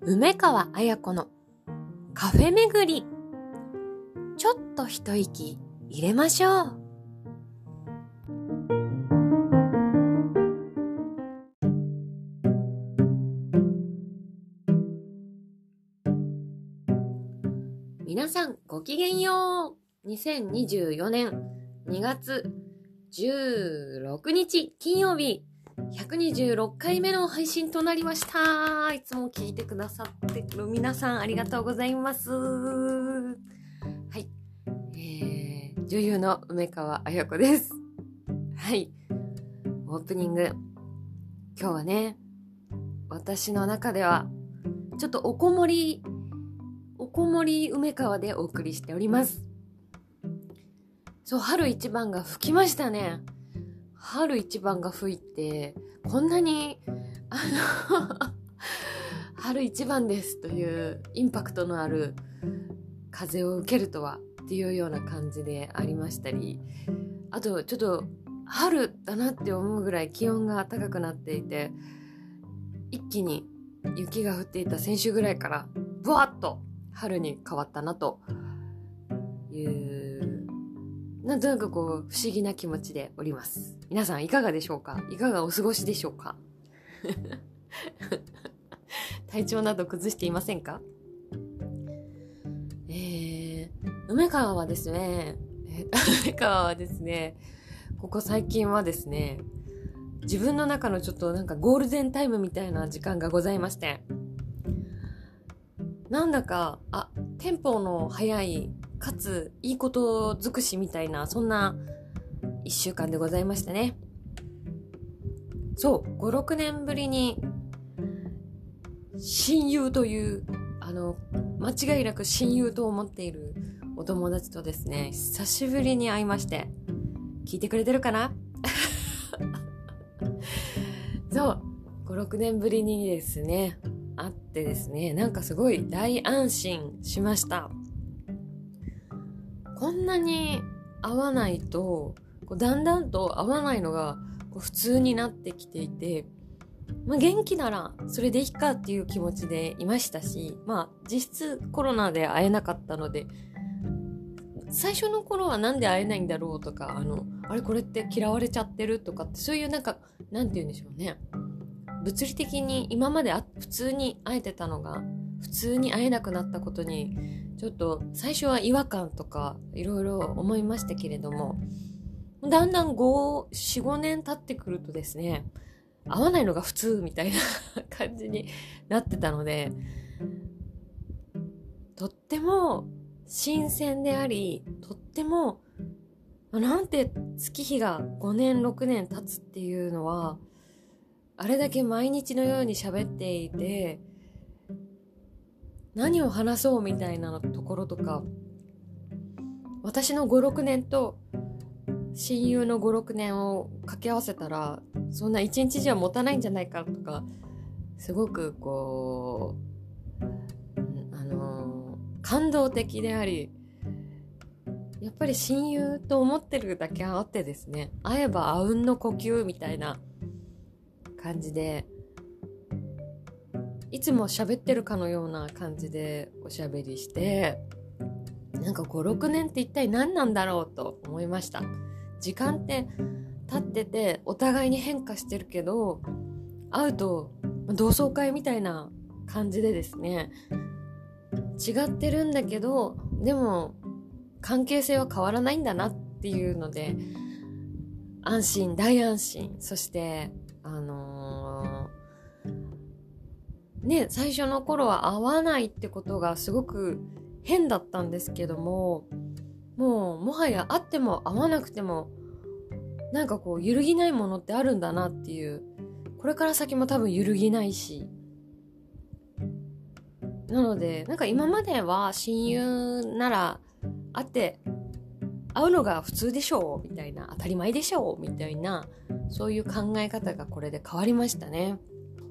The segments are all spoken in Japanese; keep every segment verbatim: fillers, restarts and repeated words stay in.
梅川彩子のカフェ巡り。ちょっと一息入れましょう。皆さんごきげんよう。にせんにじゅうよねんにがつじゅうろくにち金曜日、ひゃくにじゅうろっかいめの配信となりました。いつも聞いてくださってる皆さんありがとうございます。はい、えー、女優の梅川彩子です。はい、オープニング、今日はね、私の中ではちょっとおこもりおこもり梅川でお送りしております。そう、春一番が吹きましたね。春一番が吹いて、こんなにあの春一番ですというインパクトのある風を受けるとはっていうような感じでありましたり、あとちょっと春だなって思うぐらい気温が高くなっていて、一気に雪が降っていた先週ぐらいからブワッと春に変わったなという、なんとなくこう不思議な気持ちでおります。皆さんいかがでしょうか？いかがお過ごしでしょうか？体調など崩していませんか？えー、梅川はですね、梅川はですね、ここ最近はですね、自分の中のちょっとなんかゴールデンタイムみたいな時間がございまして、なんだか、あ、テンポの速い、かついいこと尽くしみたいな、そんな一週間でございましたね。そう、ご、ろくねんぶりに親友という、あの、間違いなく親友と思っているお友達とですね、久しぶりに会いまして、聞いてくれてるかな？そう、ご、ろくねんぶりにですね、会ってですね、なんかすごい大安心しました。こんなに会わないと、こうだんだんと会わないのがこう普通になってきていて、まあ、元気ならそれでいいかっていう気持ちでいましたし、まあ実質コロナで会えなかったので、最初の頃はなんで会えないんだろうとか、あの、あれこれって嫌われちゃってるとかって、そういうなんか、なんて言うんでしょうね。物理的に今まであ普通に会えてたのが、普通に会えなくなったことに、ちょっと最初は違和感とかいろいろ思いましたけれども、だんだんご、よん、ごねん経ってくるとですね、会わないのが普通みたいな感じになってたので、とっても新鮮であり、とってもなんて月日がごねんろくねん経つっていうのは、あれだけ毎日のように喋っていて、何を話そうみたいなところとか、私のご、ろくねんと親友のご、ろくねんを掛け合わせたら、そんないちにちじゃ持たないんじゃないかとか、すごくこう、あのー、感動的であり、やっぱり親友と思ってるだけあってですね、会えばあうんの呼吸みたいな感じで、いつも喋ってるかのような感じでおしゃべりして、なんかご、ろくねんって一体何なんだろうと思いました。時間って経っててお互いに変化してるけど、会うと同窓会みたいな感じでですね、違ってるんだけど、でも関係性は変わらないんだなっていうので、安心、大安心。そしてあのー、ね、最初の頃は会わないってことがすごく変だったんですけども、もうもはや会っても会わなくてもなんかこう揺るぎないものってあるんだなっていう、これから先も多分揺るぎないし、なのでなんか今までは親友なら会って会うのが普通でしょうみたいな、当たり前でしょうみたいな、そういう考え方がこれで変わりましたね。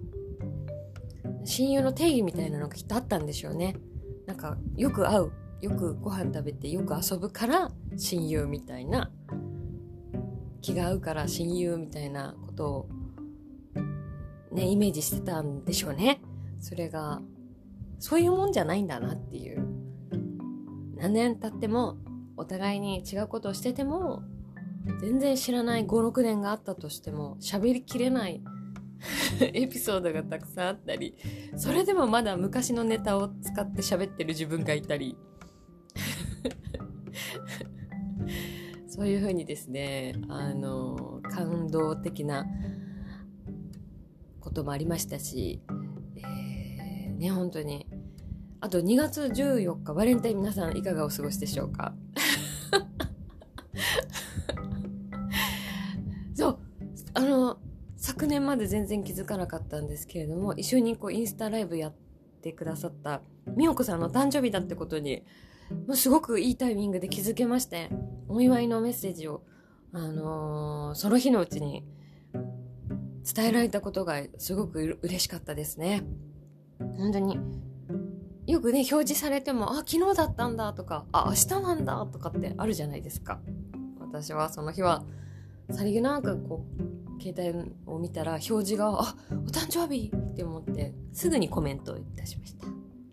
親友の定義みたいなのがきっとあったんでしょうね。なんかよく会う、よくご飯食べてよく遊ぶから親友みたいな、気が合うから親友みたいなことをね、イメージしてたんでしょうね。それがそういうもんじゃないんだなっていう。何年経ってもお互いに違うことをしてても、全然知らないご、ろくねんがあったとしても喋りきれないエピソードがたくさんあったり、それでもまだ昔のネタを使って喋ってる自分がいたりそういう風にですね、あの感動的なこともありましたし、えー、ね本当に。あとにがつじゅうよっかバレンタイン、皆さんいかがお過ごしでしょうかそうあの昨年まで全然気づかなかったんですけれども、一緒にこうインスタライブやってくださったみおこさんの誕生日だってことにもうすごくいいタイミングで気づけまして、お祝いのメッセージを、あのー、その日のうちに伝えられたことがすごく嬉しかったですね。本当によくね表示されても、あ昨日だったんだとか、あ明日なんだとかってあるじゃないですか。私はその日はさりげなくこう携帯を見たら表示が、あお誕生日って思ってすぐにコメントをいたしました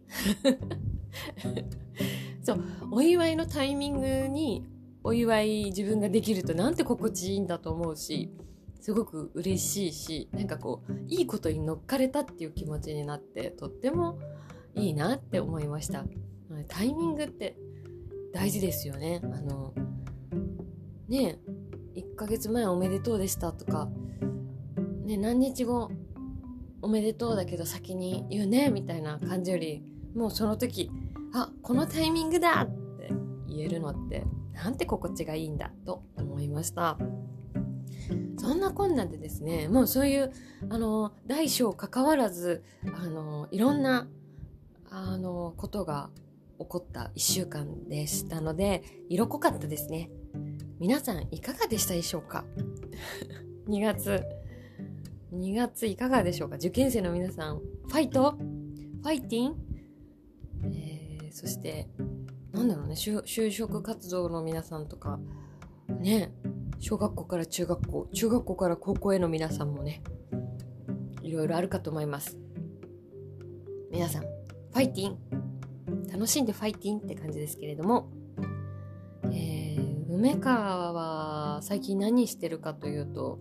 そうお祝いのタイミングにお祝い自分ができるとなんて心地いいんだと思うし、すごく嬉しいし、なんかこういいことに乗っかれたっていう気持ちになって、とってもいいなって思いました。タイミングって大事ですよね。あのねえいっかげつまえおめでとうでしたとか、ね、何日後おめでとうだけど先に言うねみたいな感じより、もうその時あこのタイミングだって言えるのってなんて心地がいいんだと思いました。そんなこんなでですね、もうそういうあの大小関わらず、あのいろんなあのことが起こったいっしゅうかんでしたので、色濃かったですね。皆さんいかがでしたでしょうかにがつにがついかがでしょうか。受験生の皆さんファイトファイティン、えー、そしてなんだろうね、就, 就職活動の皆さんとかね、小学校から中学校、中学校から高校への皆さんもね、いろいろあるかと思います。皆さんファイティン、楽しんでファイティンって感じですけれども、えー、梅川は最近何してるかというと、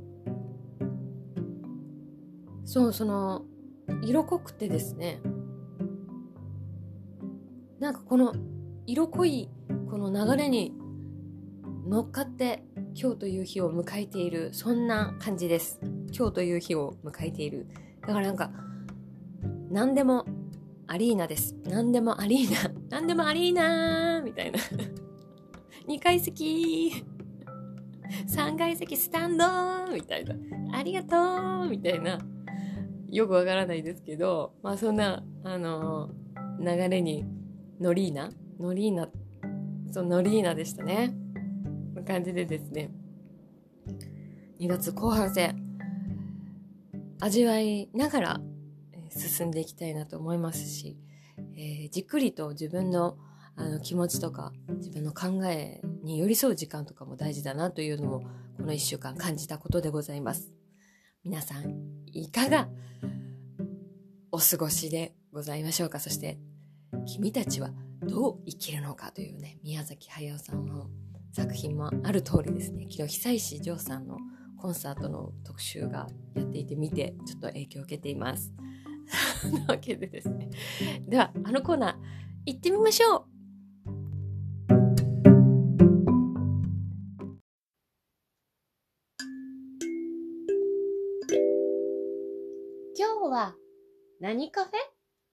そうその色濃くてですね、なんかこの色濃いこの流れに乗っかって今日という日を迎えている、そんな感じです。今日という日を迎えている。だからなんか何でもアリーナです。何でもアリーナ、何でもアリーナみたいなにかい席さんがい席スタンドみたいな、ありがとうみたいな、よくわからないですけど、まあそんなあのー、流れにノリーナノリーナそうノリーナでしたね。感じでですね、にがつこう半戦味わいながら進んでいきたいなと思いますし、えー、じっくりと自分の、あの気持ちとか自分の考えに寄り添う時間とかも大事だなというのもこのいっしゅうかん感じたことでございます。皆さんいかがお過ごしでございましょうか。そして君たちはどう生きるのかというね、宮崎駿さんの作品もある通りですね、昨日久石譲さんのコンサートの特集がやっていて見てちょっと影響を受けています。そんなわけでですね、ではあのコーナー行ってみましょう。今日は何カフェ？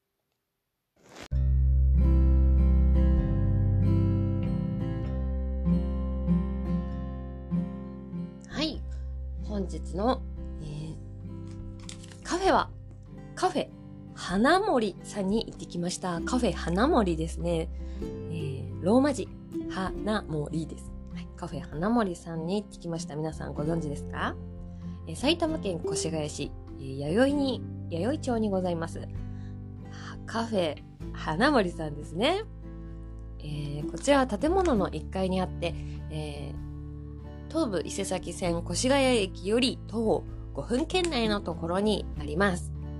はい、本日の、えー、カフェはカフェ花森さんに行ってきました。カフェ花森ですね、えー、ローマ字花森です、はい、カフェ花森さんに行ってきました。皆さんご存知ですか？えー、埼玉県越谷市、えー、弥生に弥生町にございますカフェ花森さんですね。えー、こちらは建物のいっかいにあって、えー東武伊勢崎線越谷駅より徒歩ごふん圏内のところにあります。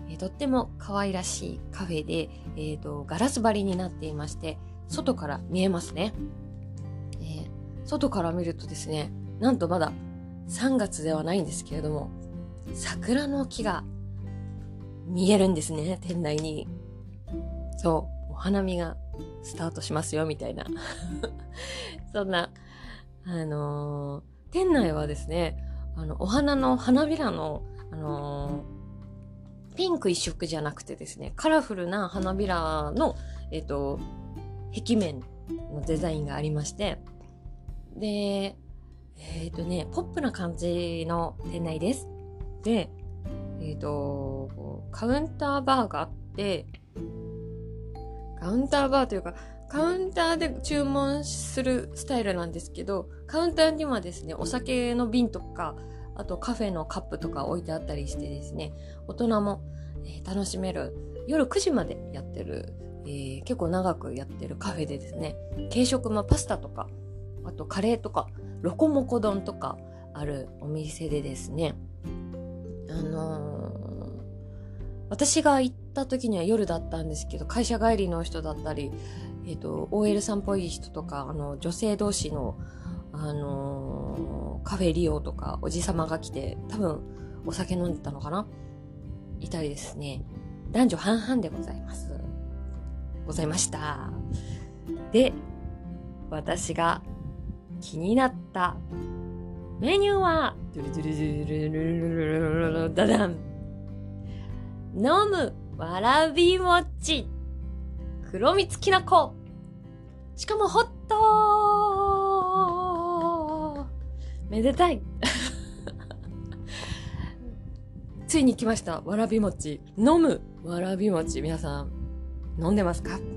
えー、とっても可愛らしいカフェで、えー、とガラス張りになっていまして、外から見えますね。えー、外から見るとですね、なんとまださんがつではないんですけれども、桜の木が見えるんですね、店内に。そう、お花見がスタートしますよみたいなそんな、あのー、店内はですね、あのお花の花びらの、あのー、ピンク一色じゃなくてですね、カラフルな花びらの、えっと、壁面のデザインがありまして、で、えっとね、ポップな感じの店内です。で、えっと、カウンターバーがあって、カウンターバーというか、カウンターで注文するスタイルなんですけど、カウンターにはですね、お酒の瓶とか、あとカフェのカップとか置いてあったりしてですね、大人も、えー、楽しめる、夜くじまでやってる、えー、結構長くやってるカフェでですね、軽食もパスタとか、あとカレーとか、ロコモコ丼とかあるお店でですね、あのー、私が行った時には夜だったんですけど、会社帰りの人だったり、えっと、オーエル さんっぽい人とか、あの、女性同士の、あのー、カフェ利用とか、おじさまが来て、多分、お酒飲んでたのかないたりですね、男女半々でございます。ございました。で、私が気になったメニューは、ドゥルドゥルドゥルドゥルドゥルドゥルダダン。飲むわらび餅。黒蜜きなこ。しかもホットめでたいついに来ました。わらび餅。飲むわらび餅。皆さん、飲んでますか？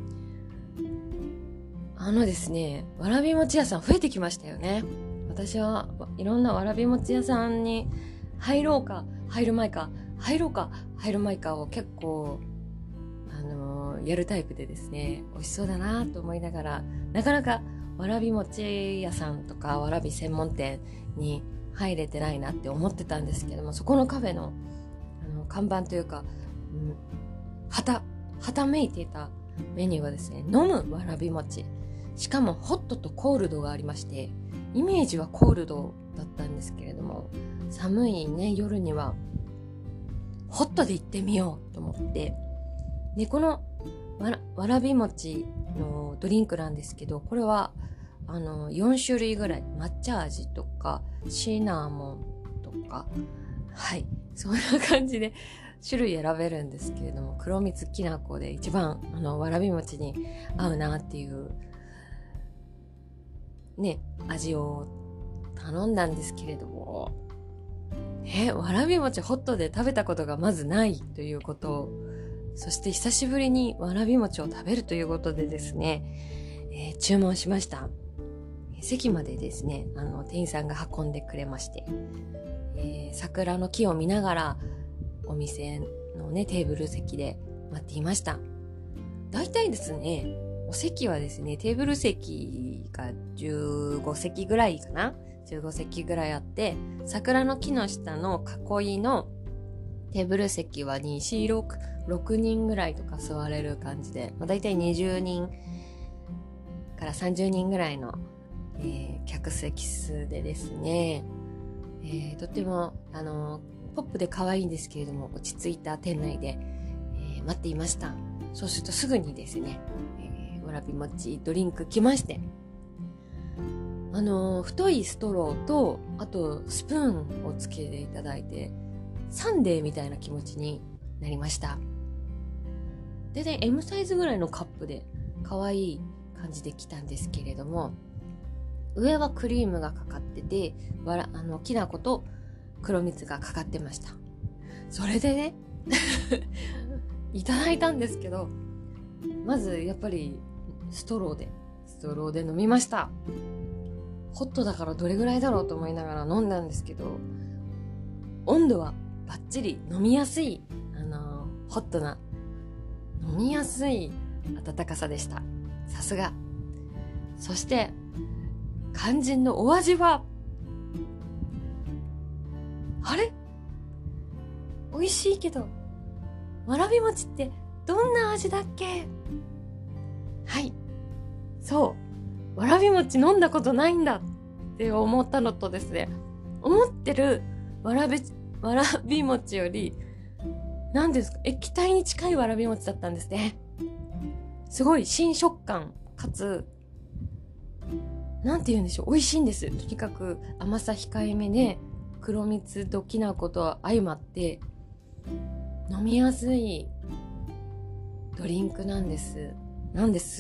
あのですね、わらび餅屋さん増えてきましたよね。私はいろんなわらび餅屋さんに入ろうか、入る前か、入ろうか、入る前かを結構、あのー、やるタイプでですね、美味しそうだなと思いながら、なかなかわらび餅屋さんとかわらび専門店に入れてないなって思ってたんですけども、そこのカフェの、あの看板というか、うん、はた、はためいていたメニューはですね、飲むわらび餅。しかもホットとコールドがありまして、イメージはコールドだったんですけれども、寒いね、夜にはホットで行ってみようと思って、で、このわ ら, わらび餅のドリンクなんですけど、これはあのよんしゅるいぐらい、抹茶味とかシナモンとか、はい、そんな感じで種類選べるんですけれども、黒蜜きなこで一番あのわらび餅に合うなっていうね、味を頼んだんですけれども、え、わらび餅ホットで食べたことがまずないということを、そして久しぶりにわらび餅を食べるということでですね、えー、注文しました。席までですね、あの店員さんが運んでくれまして、えー、桜の木を見ながらお店のね、テーブル席で待っていました。だいたいですね、お席はですね、テーブル席がじゅうごせきぐらいかな、じゅうごせきぐらいあって、桜の木の下の囲いのテーブル席はに、よん、ろく、ろくにんぐらいとか座れる感じで、まあ、だいたいにじゅうにんからさんじゅうにんぐらいの、えー、客席数でですね、えー、とってもあのポップで可愛いんですけれども、落ち着いた店内で、えー、待っていました。そうするとすぐにですね、えー、わらび餅ドリンク来まして、あのー、太いストローと、あとスプーンをつけていただいて、サンデーみたいな気持ちになりました。でね、エム サイズぐらいのカップで可愛い感じで来たんですけれども、上はクリームがかかってて、わらあのきな粉と黒蜜がかかってました。それでねいただいたんですけど、まずやっぱりストローでストローで飲みました。ホットだからどれぐらいだろうと思いながら飲んだんですけど、温度はバッチリ飲みやすい、あのー、ホットな飲みやすい温かさでした。さすが。そして肝心のお味は、あれ美味しいけどわらび餅ってどんな味だっけ？はい。そう。わらび餅飲んだことないんだって思ったのとですね、思ってるわらび、わらび餅より、何ですか、液体に近いわらび餅だったんですね。すごい新食感、かつ、なんて言うんでしょう、美味しいんです。とにかく甘さ控えめで、黒蜜ときな粉と相まって、飲みやすいドリンクなんです。なんです。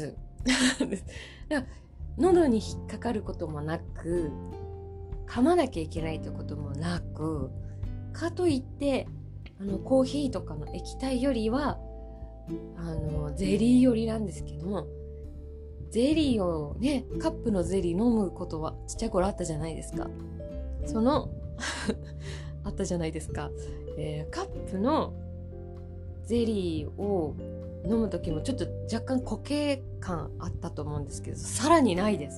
喉に引っかかることもなく、噛まなきゃいけないってこともなく、かといってあのコーヒーとかの液体よりはあのゼリー寄りなんですけども、ゼリーをね、カップのゼリー飲むことはちっちゃい頃あったじゃないですか。そのあったじゃないですか、えー、カップのゼリーを飲む時もちょっと若干固形感あったと思うんですけど、さらにないです。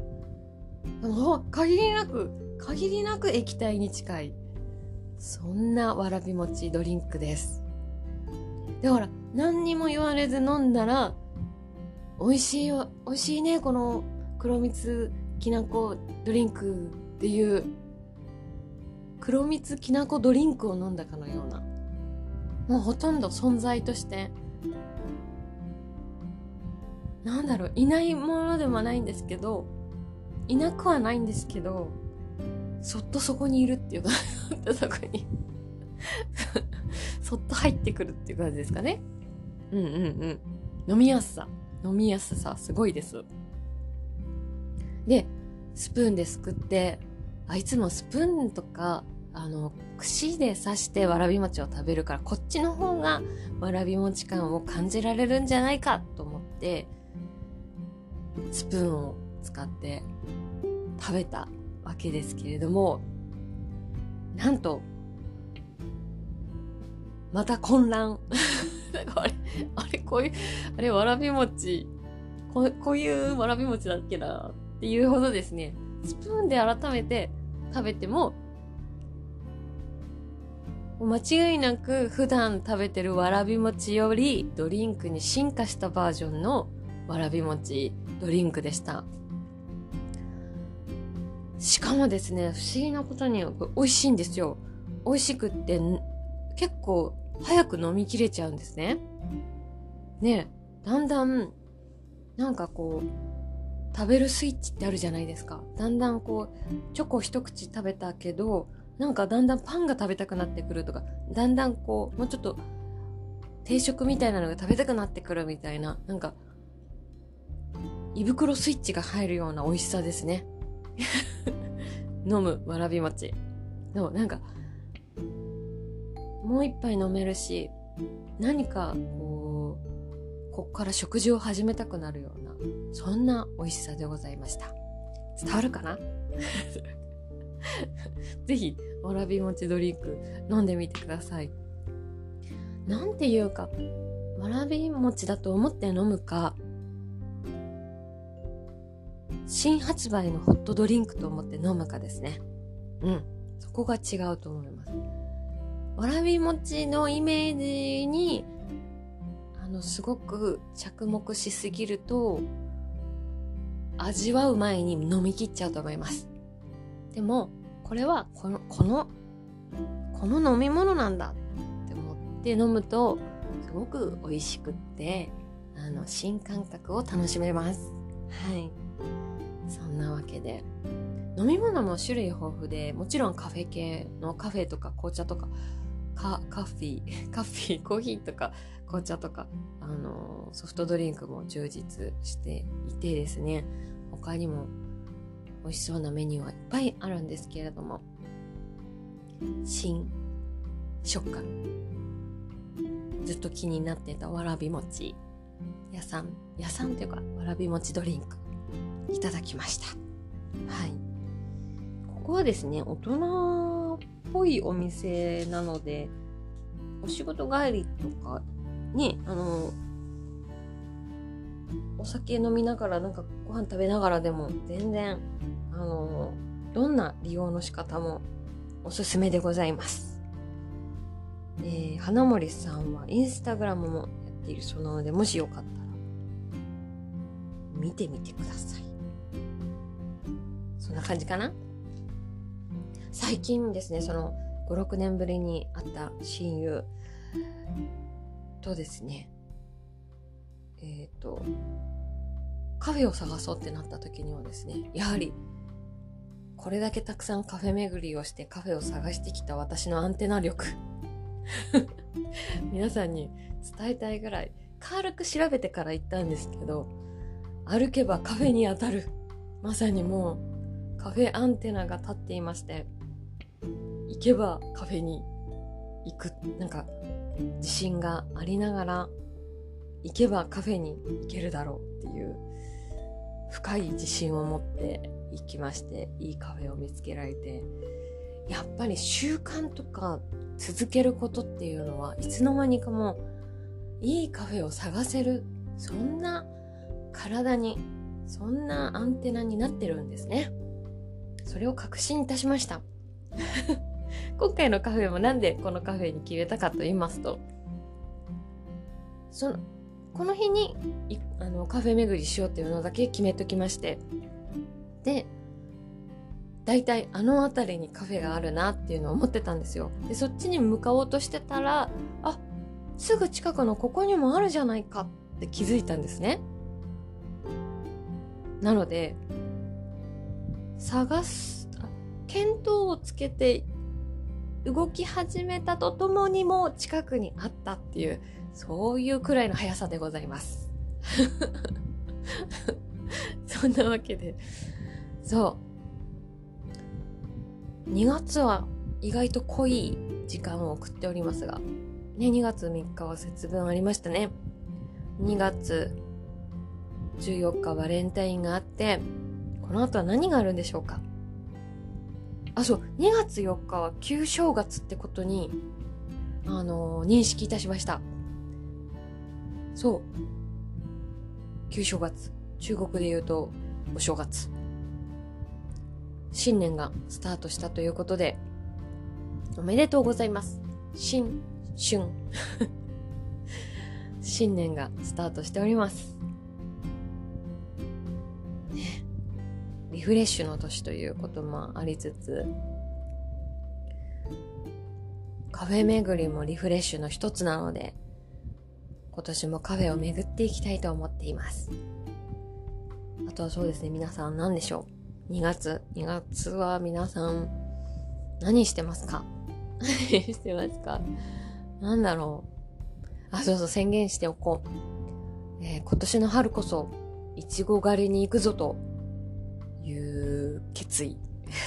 限りなく限りなく液体に近い、そんなわらび餅ドリンクです。だから何にも言われず飲んだら、美味しいよ、美味しいね、この黒蜜きなこドリンクっていう、黒蜜きなこドリンクを飲んだかのような、もうほとんど存在としてなんだろう、いないものでもないんですけど、いなくはないんですけど、そっとそこにいるっていうかそこにそっと入ってくるっていう感じですかね。うんうんうん。飲みやすさ飲みやすさすごいです。で、スプーンですくって、あいつもスプーンとかあの串で刺してわらび餅を食べるから、こっちの方がわらび餅感を感じられるんじゃないかと思って、スプーンを使って食べたわけですけれども、なんとまた混乱あれあれこういうあれわらび餅こう、こういうわらび餅だっけなっていうほどですね、スプーンで改めて食べても間違いなく普段食べてるわらび餅よりドリンクに進化したバージョンのわらび餅ドリンクでした。しかもですね、不思議なことに美味しいんですよ。美味しくって結構早く飲み切れちゃうんですね。ね、だんだんなんかこう食べるスイッチってあるじゃないですか。だんだんこうチョコ一口食べたけど、なんかだんだんパンが食べたくなってくるとか、だんだんこうもうちょっと定食みたいなのが食べたくなってくるみたいな、なんか胃袋スイッチが入るような美味しさですね飲むわらび餅。でもなんかもう一杯飲めるし、何かこうこっから食事を始めたくなるような、そんな美味しさでございました。伝わるかなぜひわらび餅ドリンク飲んでみてください。なんていうか、わらび餅だと思って飲むか、新発売のホットドリンクと思って飲むかですね。うん、そこが違うと思います。わらび餅のイメージにあのすごく着目しすぎると、味わう前に飲み切っちゃうと思います。でもこれはこのこのこの飲み物なんだって思って飲むと、すごく美味しくって、あの新感覚を楽しめます。はい、そんなわけで飲み物も種類豊富で、もちろんカフェ系のカフェとか紅茶とかカカフィーカフィーコーヒーとか紅茶とか、あのソフトドリンクも充実していてですね、他にも美味しそうなメニューはいっぱいあるんですけれども、新食感ずっと気になってたわらび餅屋さん屋さんというかわらび餅ドリンクいただきました。はい、ここはですね、大人っぽいお店なので、お仕事帰りとかね、あのお酒飲みながら、なんかご飯食べながらでも全然、あのどんな利用の仕方もおすすめでございます。 えー、花森さんはインスタグラムもやっているそうなので、もしよかったら見てみてください。そんな感じかな。最近ですね、そのご、ろくねんぶりに会った親友とですね、えっとカフェを探そうってなった時にはですね、やはりこれだけたくさんカフェ巡りをしてカフェを探してきた私のアンテナ力皆さんに伝えたいぐらい軽く調べてから行ったんですけど、歩けばカフェに当たる、まさにもうカフェアンテナが立っていまして、行けばカフェに行く、なんか自信がありながら行けばカフェに行けるだろうっていう深い自信を持って行きまして、いいカフェを見つけられて、やっぱり習慣とか続けることっていうのはいつの間にかもういいカフェを探せる、そんな体に、そんなアンテナになってるんですね。それを確信いたしました今回のカフェもなんでこのカフェに決めたかと言いますと、そのこの日にあのカフェ巡りしようっていうのだけ決めときまして、でだいたいあの辺りにカフェがあるなっていうのを思ってたんですよ。でそっちに向かおうとしてたら、あ、すぐ近くのここにもあるじゃないかって気づいたんですね。なので探す見当をつけて動き始めたとともにもう近くにあったっていう、そういうくらいの速さでございますそんなわけで、そうにがつは意外と濃い時間を送っておりますが、ね、にがつみっかは節分ありましたね。にがつじゅうよっかバレンタインがあって、この後は何があるんでしょうか。あ、そう、にがつよっかは旧正月ってことに、あのー、認識いたしました。そう。旧正月。中国で言うと、お正月。新年がスタートしたということで、おめでとうございます。新春。新年がスタートしております。ね。リフレッシュの年ということもありつつ、カフェ巡りもリフレッシュの一つなので、今年もカフェを巡っていきたいと思っています。あとはそうですね、皆さん何でしょう。にがつ。にがつは皆さん何してますか何してますかなんだろう。あ、そうそう、宣言しておこう。えー、今年の春こそ、いちご狩りに行くぞという決意。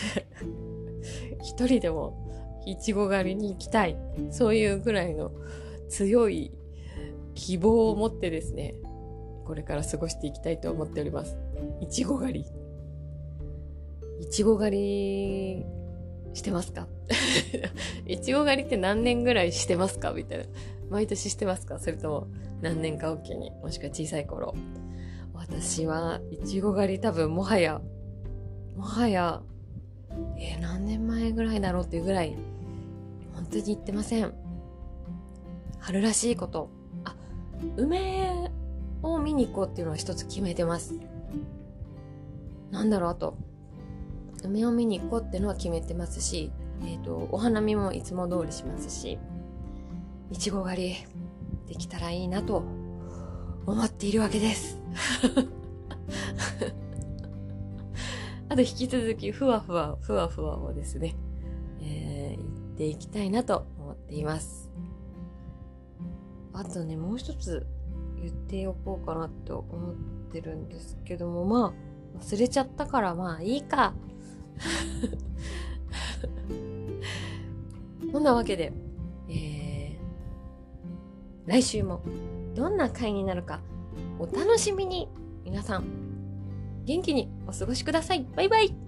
一人でもいちご狩りに行きたい。そういうぐらいの強い希望を持ってですね、これから過ごしていきたいと思っております。いちご狩り。いちご狩りしてますかいちご狩りって何年ぐらいしてますかみたいな。毎年してますか、それとも何年かおきに、もしくは小さい頃。私はいちご狩り多分もはや、もはや、えー、何年前ぐらいだろうっていうぐらい、本当に行ってません。春らしいこと。あ、梅を見に行こうっていうのは一つ決めてます。なんだろう、あと。梅を見に行こうっていうのは決めてますし、えっと、お花見もいつも通りしますし、いちご狩りできたらいいなと思っているわけです。あと引き続きふわふわふわふわをですね、えー、言っていきたいなと思っています。あとね、もう一つ言っておこうかなと思ってるんですけども、まあ忘れちゃったからまあいいか。そんなわけで、えー、来週もどんな回になるかお楽しみに。皆さん元気にお過ごしください。バイバイ。